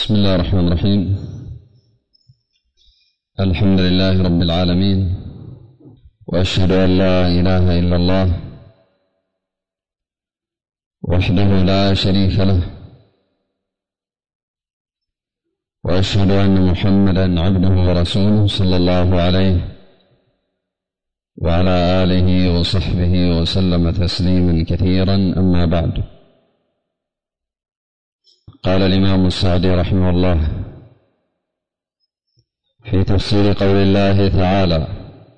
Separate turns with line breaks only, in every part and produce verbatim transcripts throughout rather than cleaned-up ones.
بسم الله الرحمن الرحيم. الحمد لله رب العالمين، وأشهد أن لا إله إلا الله وحده لا شريك له، وأشهد أن محمدا عبده ورسوله صلى الله عليه وعلى آله وصحبه وسلم تسليما كثيرا. أما بعد، قال الإمام السعدي رحمه الله في تفسير قول الله تعالى: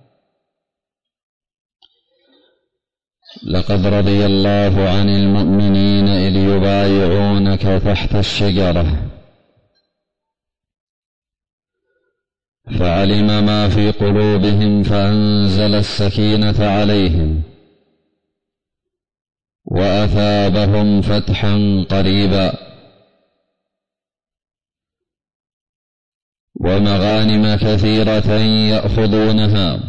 لقد رضي الله عن المؤمنين إذ يبايعونك تحت الشجرة فعلم ما في قلوبهم فأنزل السكينة عليهم وأثابهم فتحا قريبا ومغانم كثيرة يأخذونها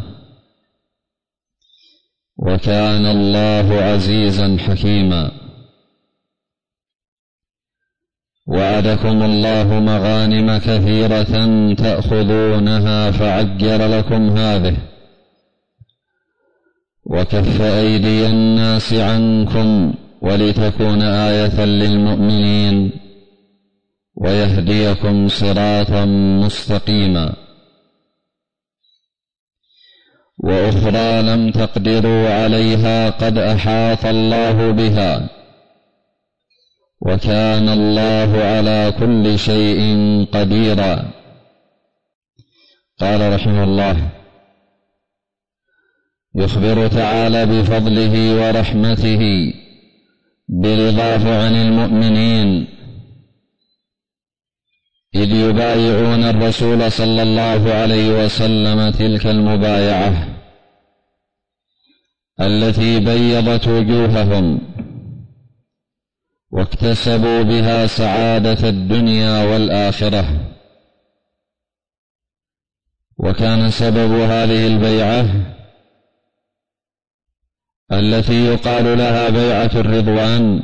وكان الله عزيزا حكيما. وعدكم الله مغانم كثيرة تأخذونها فعجل لكم هذه وكف أيدي الناس عنكم ولتكون آية للمؤمنين ويهديكم صراطا مستقيما. وأخرى لم تقدروا عليها قد أحاط الله بها وكان الله على كل شيء قديرا. قال رحمه الله: يخبر تعالى بفضله ورحمته برضاه عن المؤمنين إذ يبايعون الرسول صلى الله عليه وسلم تلك المبايعة التي بيضت وجوههم واكتسبوا بها سعادة الدنيا والآخرة. وكان سبب هذه البيعة التي يقال لها بيعة الرضوان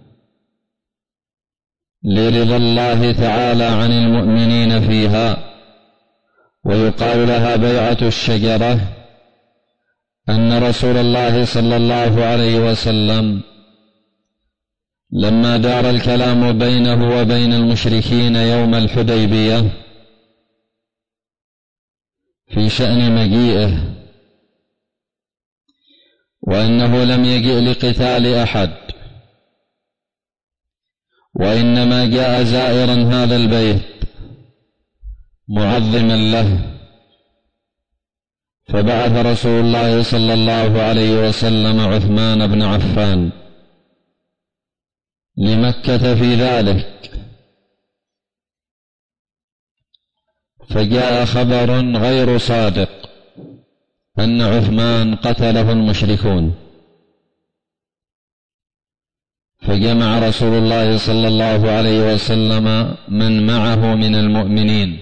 لرضا الله تعالى عن المؤمنين فيها، ويقال لها بيعة الشجرة أن رسول الله صلى الله عليه وسلم لما دار الكلام بينه وبين المشركين يوم الحديبية في شأن مجيئه وأنه لم يجئ لقتال أحد وإنما جاء زائرا هذا البيت معظما له، فبعث رسول الله صلى الله عليه وسلم عثمان بن عفان لمكة في ذلك، فجاء خبر غير صادق أن عثمان قتله المشركون، فجمع رسول الله صلى الله عليه وسلم من معه من المؤمنين،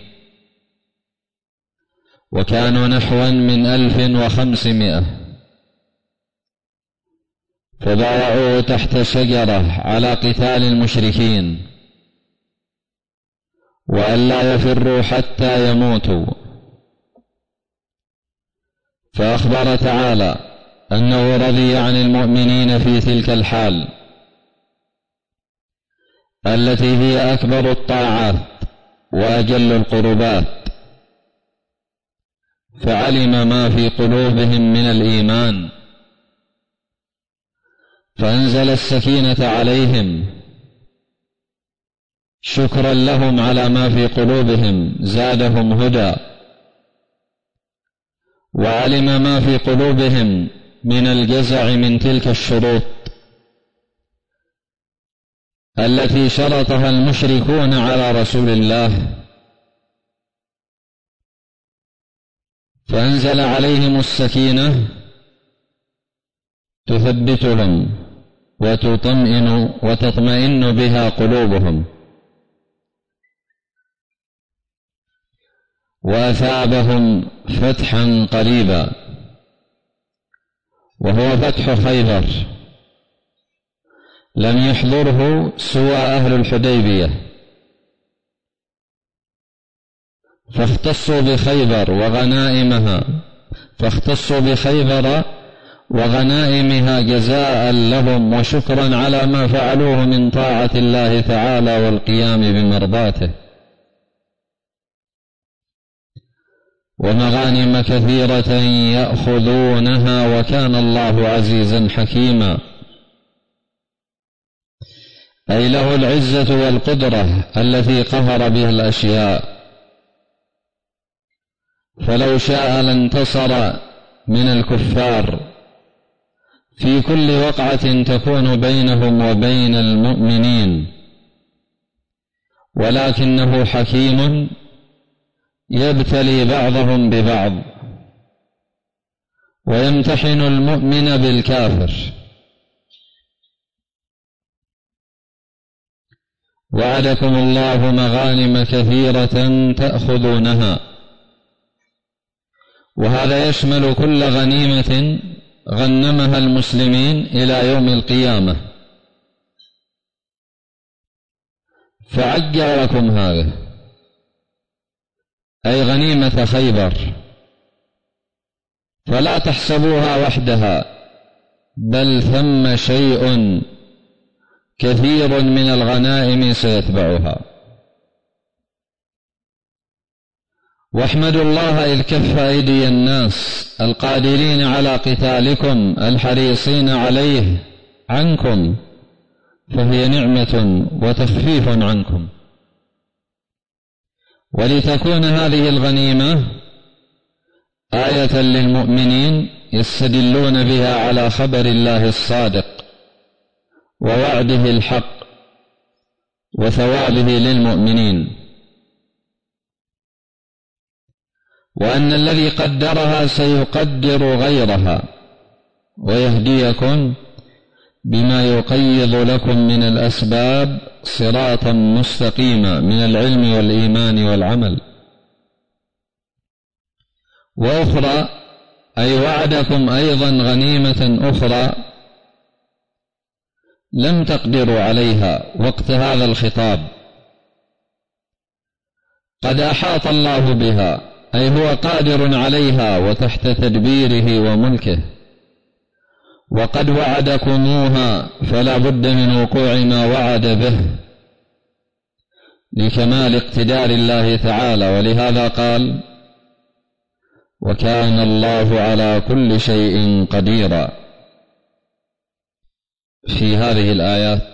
وكانوا نحوا من ألف وخمسمائة، فبايعوه تحت شجرة على قتال المشركين وألا يفروا حتى يموتوا. فأخبر تعالى أنه رضي عن المؤمنين في تلك الحال التي هي أكبر الطاعات وأجل القربات، فعلم ما في قلوبهم من الإيمان فأنزل السكينة عليهم شكرا لهم على ما في قلوبهم، زادهم هدى، وعلم ما في قلوبهم من الجزع من تلك الشروط التي شرطها المشركون على رسول الله، فأنزل عليهم السكينة تثبتهم وتطمئن وتطمئن بها قلوبهم، وأثابهم فتحا قريبا وهو فتح خيبر، لم يحضره سوى أهل الحديبية، فاختصوا بخيبر وغنائمها فاختصوا بخيبر وغنائمها جزاء لهم وشكرا على ما فعلوه من طاعة الله تعالى والقيام بمرضاته، ومغانم كثيرة يأخذونها وكان الله عزيزا حكيما، أي له العزة والقدرة التي قهر بها الأشياء، فلو شاء لانتصر من الكفار في كل وقعة تكون بينهم وبين المؤمنين، ولكنه حكيم يبتلي بعضهم ببعض ويمتحن المؤمن بالكافر. وعدكم الله مغانم كثيرة تأخذونها، وهذا يشمل كل غنيمة غنمها المسلمين إلى يوم القيامة، فعجل لكم هذه أي غنيمة خيبر، فلا تحسبوها وحدها، بل ثم شيء كثير من الغنائم سيتبعها. واحمدوا الله إذ كف أيدي الناس القادرين على قتالكم الحريصين عليه عنكم، فهي نعمة وتخفيف عنكم، ولتكون هذه الغنيمة آية للمؤمنين يستدلون بها على خبر الله الصادق ووعده الحق وثوابه للمؤمنين، وأن الذي قدرها سيقدر غيرها ويهديكم بما يقيض لكم من الأسباب صراطا مستقيما من العلم والإيمان والعمل. وأخرى أي وعدكم أيضا غنيمة أخرى لم تقدروا عليها وقت هذا الخطاب، قد أحاط الله بها، أي هو قادر عليها وتحت تدبيره وملكه، وقد وعدكموها فلا بد من وقوع ما وعد به لكمال اقتدار الله تعالى، ولهذا قال وكان الله على كل شيء قديرا. في هذه الآيات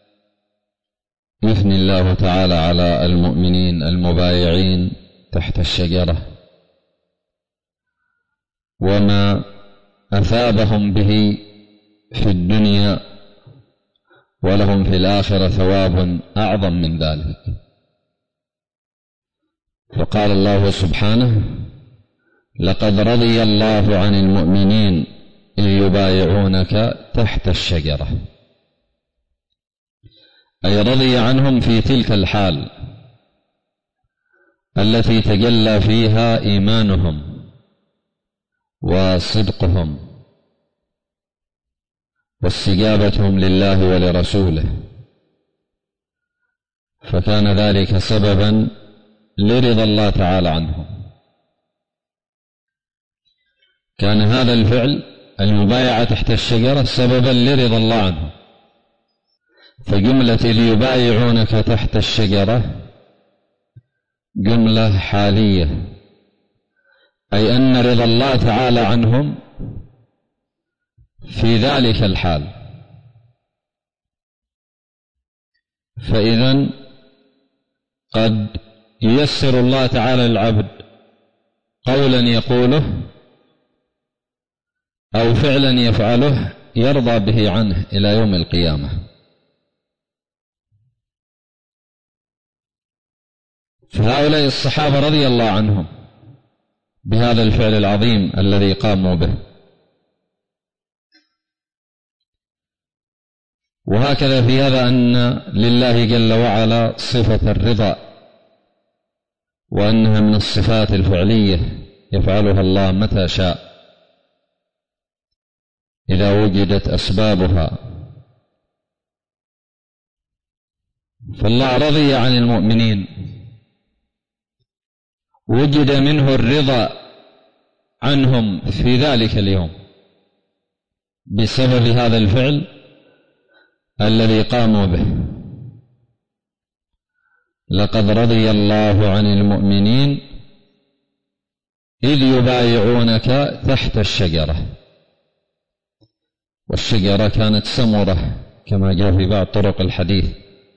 يثني الله تعالى على المؤمنين المبايعين تحت الشجرة وما أثابهم به في الدنيا، ولهم في الآخرة ثواب أعظم من ذلك. فقال الله سبحانه لقد رضي الله عن المؤمنين إذ يبايعونك تحت الشجرة، أي رضي عنهم في تلك الحال التي تجلى فيها إيمانهم وصدقهم واستجابتهم لله ولرسوله، فكان ذلك سببا لرضا الله تعالى عنهم. كان هذا الفعل المبايعة تحت الشجرة سببا لرضا الله عنهم، فجملة ليبايعونك تحت الشجرة جملة حالية، أي أن رضا الله تعالى عنهم في ذلك الحال. فإذن قد ييسر الله تعالى العبد قولا يقوله أو فعلا يفعله يرضى به عنه إلى يوم القيامة. فهؤلاء الصحابة رضي الله عنهم بهذا الفعل العظيم الذي قاموا به. وهكذا في هذا أن لله جل وعلا صفة الرضا، وأنها من الصفات الفعلية يفعلها الله متى شاء إذا وجدت أسبابها. فالله رضي عن المؤمنين وجد منه الرضا عنهم في ذلك اليوم بسبب هذا الفعل الذي قاموا به. لقد رضي الله عن المؤمنين إذ يبايعونك تحت الشجرة، والشجرة كانت سمرة كما جاء في بعض طرق الحديث،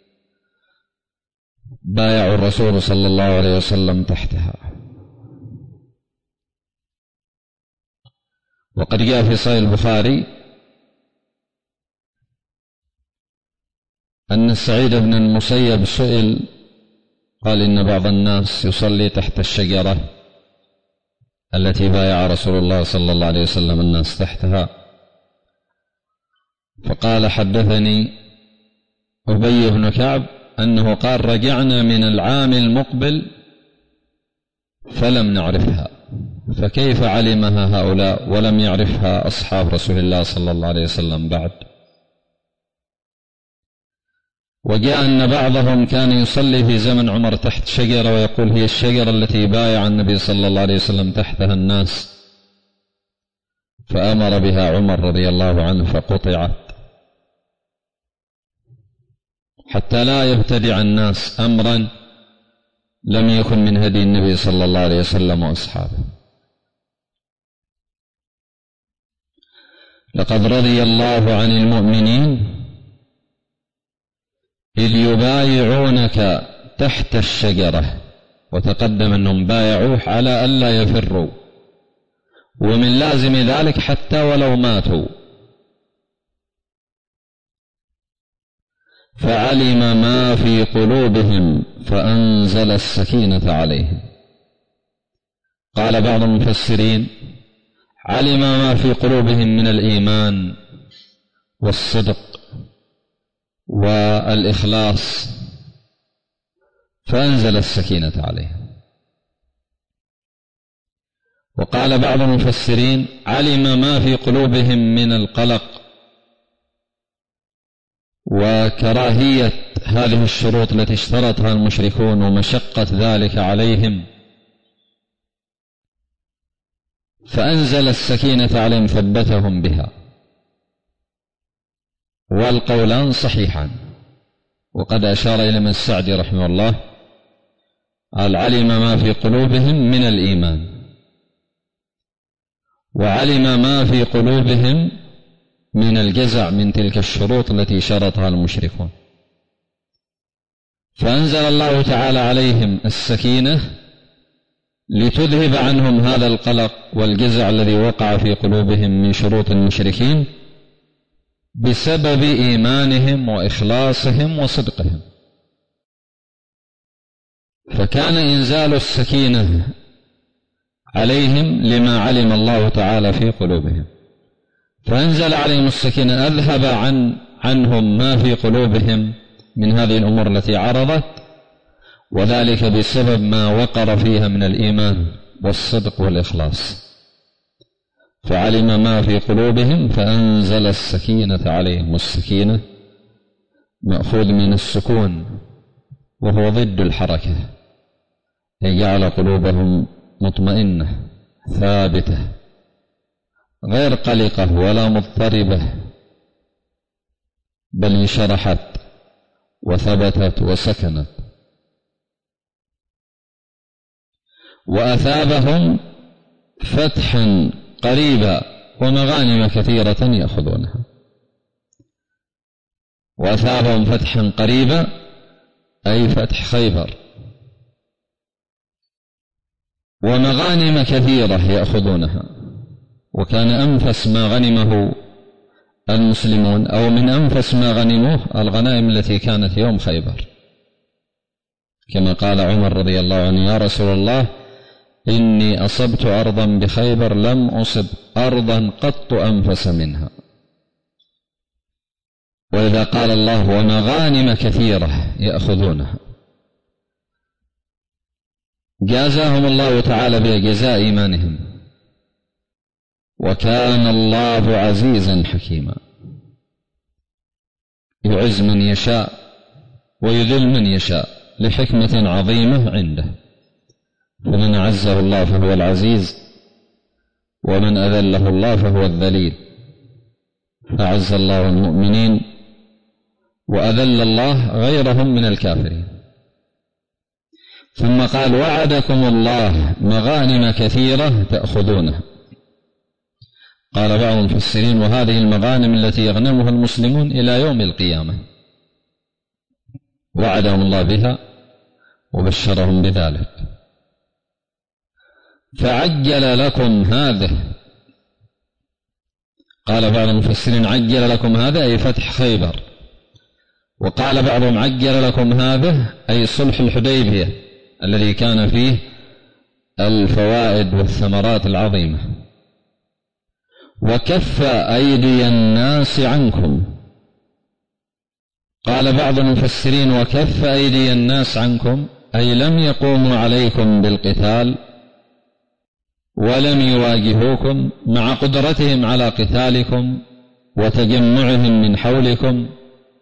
بايعوا الرسول صلى الله عليه وسلم تحتها. وقد جاء في صحيح البخاري أن سعيد بن المسيب سئل قال إن بعض الناس يصلي تحت الشجرة التي بايع رسول الله صلى الله عليه وسلم الناس تحتها، فقال حدثني أبي بن كعب أنه قال رجعنا من العام المقبل فلم نعرفها، فكيف علمها هؤلاء ولم يعرفها أصحاب رسول الله صلى الله عليه وسلم بعد؟ وجاء أن بعضهم كان يصلي في زمن عمر تحت شجرة ويقول هي الشجرة التي بايع النبي صلى الله عليه وسلم تحتها الناس، فأمر بها عمر رضي الله عنه فقطعت حتى لا يبتدع الناس أمرا لم يكن من هدي النبي صلى الله عليه وسلم وأصحابه. لقد رضي الله عن المؤمنين إذ يبايعونك تحت الشجرة، وتقدم أنهم بايعوه على ألا يفروا، ومن لازم ذلك حتى ولو ماتوا. فعلم ما في قلوبهم فأنزل السكينة عليهم. قال بعض المفسرين علم ما في قلوبهم من الإيمان والصدق والإخلاص فأنزل السكينة عليهم. وقال بعض المفسرين علم ما في قلوبهم من القلق وكراهية هذه الشروط التي اشترطها المشركون ومشقة ذلك عليهم، فأنزل السكينة عليهم ثبتهم بها. والقولان صحيحان. وقد أشار إلى من السعدي رحمه الله قال علم ما في قلوبهم من الإيمان، وعلم ما في قلوبهم من الجزع من تلك الشروط التي شرطها المشركون، فأنزل الله تعالى عليهم السكينة لتذهب عنهم هذا القلق والجزع الذي وقع في قلوبهم من شروط المشركين بسبب إيمانهم وإخلاصهم وصدقهم. فكان إنزال السكينة عليهم لما علم الله تعالى في قلوبهم، فأنزل عليهم السكينة أذهب عن عنهم ما في قلوبهم من هذه الأمور التي عرضت، وذلك بسبب ما وقر فيها من الإيمان والصدق والإخلاص. فعلم ما في قلوبهم فأنزل السكينة عليهم. والسكينة مأخوذ من السكون وهو ضد الحركة، يجعل قلوبهم مطمئنة ثابتة غير قلقة ولا مضطربة، بل انشرحت وثبتت وسكنت. وأثابهم فتحا قريبا ومغانم كثيرة يأخذونها. وأثابهم فتحا قريبا أي فتح خيبر، ومغانم كثيرة يأخذونها. وكان أنفس ما غنمه المسلمون أو من أنفس ما غنموه الغنائم التي كانت يوم خيبر، كما قال عمر رضي الله عنه يا رسول الله إني أصبت أرضا بخيبر لم أصب أرضا قط أنفس منها. وإذا قال الله ومغانم كثيرة يأخذونها جازاهم الله تعالى بجزاء إيمانهم. وكان الله عزيزا حكيما يعز من يشاء ويذل من يشاء لحكمة عظيمة عنده. فمن أعزه الله فهو العزيز، ومن أذله الله فهو الذليل. فأعز الله المؤمنين وأذل الله غيرهم من الكافرين. ثم قال: وعدكم الله مغانم كثيرة تأخذونها. قال بعض المفسرين: وهذه المغانم التي يغنمها المسلمون إلى يوم القيامة. وعدهم الله بها وبشرهم بذلك. فعجل لكم هذه. قال بعض المفسرين: عجل لكم هذا أي فتح خيبر. وقال بعضهم: عجل لكم هذا أي صلح الحديبية الذي كان فيه الفوائد والثمرات العظيمة. وكف أيدي الناس عنكم. قال بعض المفسرين: وكف أيدي الناس عنكم أي لم يقوموا عليكم بالقتال ولم يواجهوكم مع قدرتهم على قتالكم وتجمعهم من حولكم.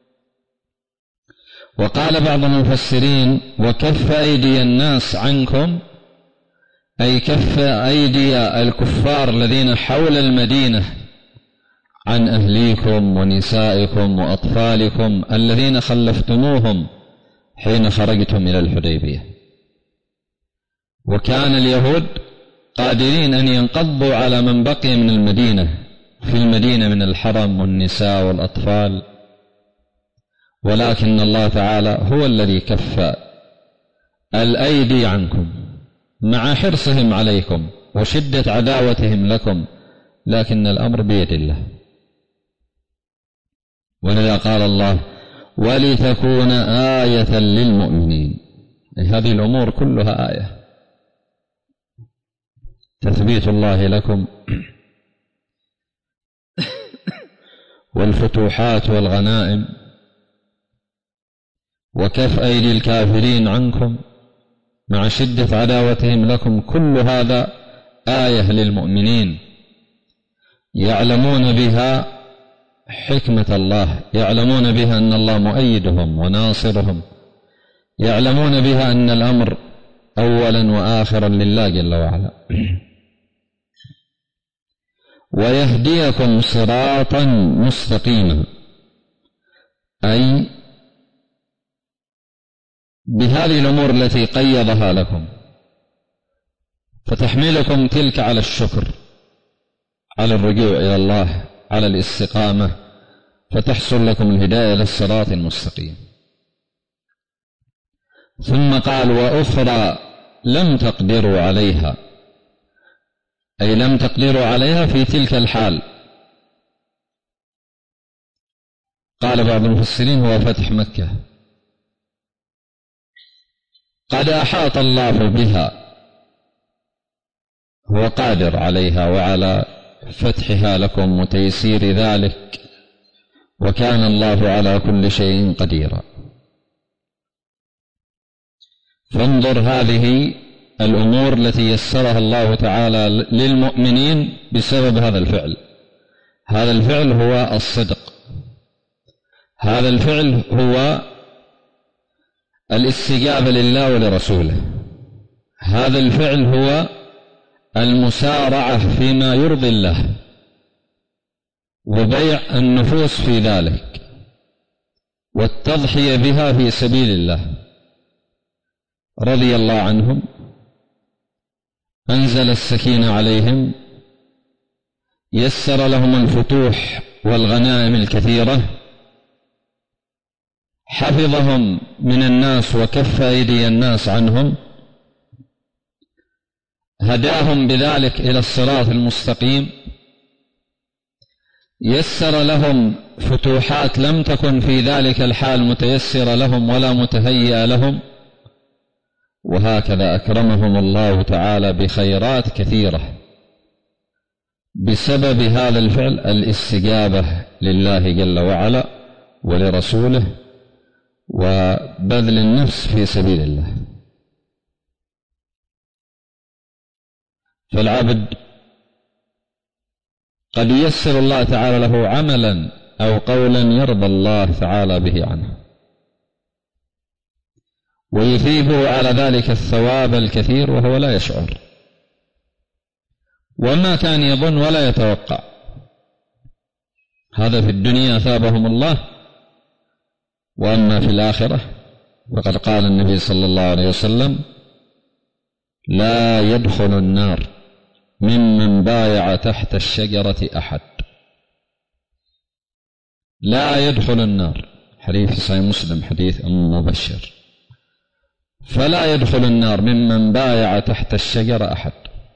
وقال بعض المفسرين: وكف أيدي الناس عنكم أي كف أيدي الكفار الذين حول المدينة عن أهليكم ونسائكم وأطفالكم الذين خلفتموهم حين خرجتم إلى الحديبية. وكان اليهود قادرين أن ينقضوا على من بقي من المدينة في المدينة من الحرم والنساء والأطفال، ولكن الله تعالى هو الذي كف الأيدي عنكم مع حرصهم عليكم وشدة عداوتهم لكم، لكن الأمر بيد الله. ولذا قال الله: ولتكون آية للمؤمنين. هذه الأمور كلها آية، تثبيت الله لكم والفتوحات والغنائم، وكف أيدي الكافرين عنكم مع شدة عداوتهم لكم، كل هذا آية للمؤمنين يعلمون بها حكمة الله، يعلمون بها أن الله مؤيدهم وناصرهم، يعلمون بها أن الأمر أولا وآخرا لله جل وعلا. ويهديكم صراطا مستقيما أي بهذه الأمور التي قيضها لكم، فتحملكم تلك على الشكر، على الرجوع إلى الله، على الاستقامة، فتحصل لكم الهداية للصراط المستقيم. ثم قال: وأخرى لم تقدروا عليها أي لم تقدروا عليها في تلك الحال. قال بعض المفسرين: هو فتح مكة. قد أحاط الله بها، هو قادر عليها وعلى فتحها لكم وتيسير ذلك، وكان الله على كل شيء قديرا. فانظر هذه الأمور التي يسرها الله تعالى للمؤمنين بسبب هذا الفعل. هذا الفعل هو الصدق، هذا الفعل هو الاستجابة لله ولرسوله، هذا الفعل هو المسارعة فيما يرضي الله وبيع النفوس في ذلك والتضحية بها في سبيل الله. رضي الله عنهم، أنزل السكينة عليهم، يسر لهم الفتوح والغنائم الكثيرة، حفظهم من الناس وكف أيدي الناس عنهم، هداهم بذلك إلى الصراط المستقيم، يسر لهم فتوحات لم تكن في ذلك الحال متيسرة لهم ولا متهيئة لهم، وهكذا أكرمهم الله تعالى بخيرات كثيرة بسبب هذا الفعل، الاستجابة لله جل وعلا ولرسوله وبذل النفس في سبيل الله. فالعبد قد ييسر الله تعالى له عملا أو قولا يرضى الله تعالى به عنه، ويثيبه على ذلك الثواب الكثير وهو لا يشعر، وما كان يظن ولا يتوقع. هذا في الدنيا أثابهم الله، وأما في الآخرة فقد قال النبي صلى الله عليه وسلم: لا يدخل النار ممن بايع تحت الشجرة أحد. لا يدخل النار، حديث في صحيح مسلم حديث أم مبشر، فلا يدخل النار ممن بايع تحت الشجرة أحد.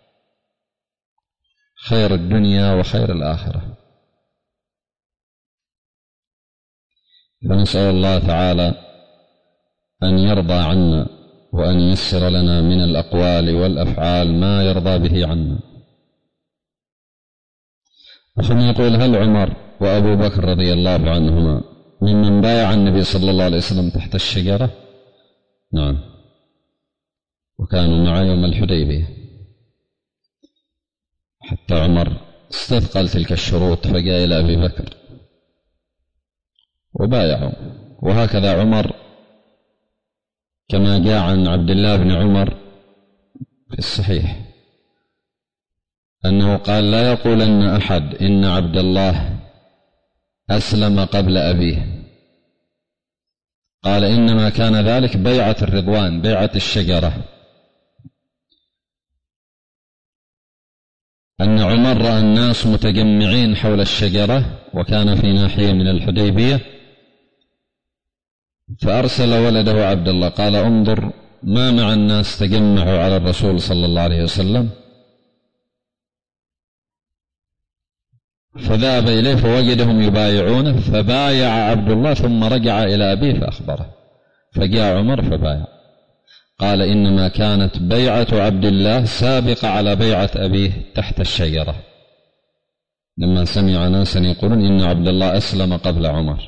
خير الدنيا وخير الآخرة. فنسأل الله تعالى أن يرضى عنا وأن ييسر لنا من الأقوال والأفعال ما يرضى به عنا. وثم يقول: هل عمر وأبو بكر رضي الله عنهما ممن بايع النبي صلى الله عليه وسلم تحت الشجرة؟ نعم، وكانوا معه يوم الحديبية، حتى عمر استثقل تلك الشروط فجاء إلى أبي بكر وبايعوا. وهكذا عمر كما جاء عن عبد الله بن عمر في الصحيح أنه قال: لا يقولن أحد إن عبد الله أسلم قبل أبيه. قال: إنما كان ذلك بيعة الرضوان، بيعة الشجرة، أن عمر رأى الناس متجمعين حول الشجرة وكان في ناحية من الحديبية، فأرسل ولده عبد الله قال: انظر ما مع الناس تجمعوا على الرسول صلى الله عليه وسلم. فذهب إليه فوجدهم يبايعونه فبايع عبد الله، ثم رجع إلى أبيه فأخبره، فجاء عمر فبايع. قال: إنما كانت بيعة عبد الله سابقة على بيعة أبيه تحت الشجرة، لما سمع ناسا يقولون إن عبد الله أسلم قبل عمر.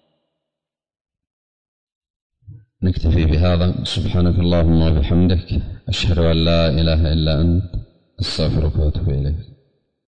نكتفي بهذا. سبحانك اللهم وبحمدك، أشهد أن لا إله إلا أنت، أستغفرك وأتوب إليك.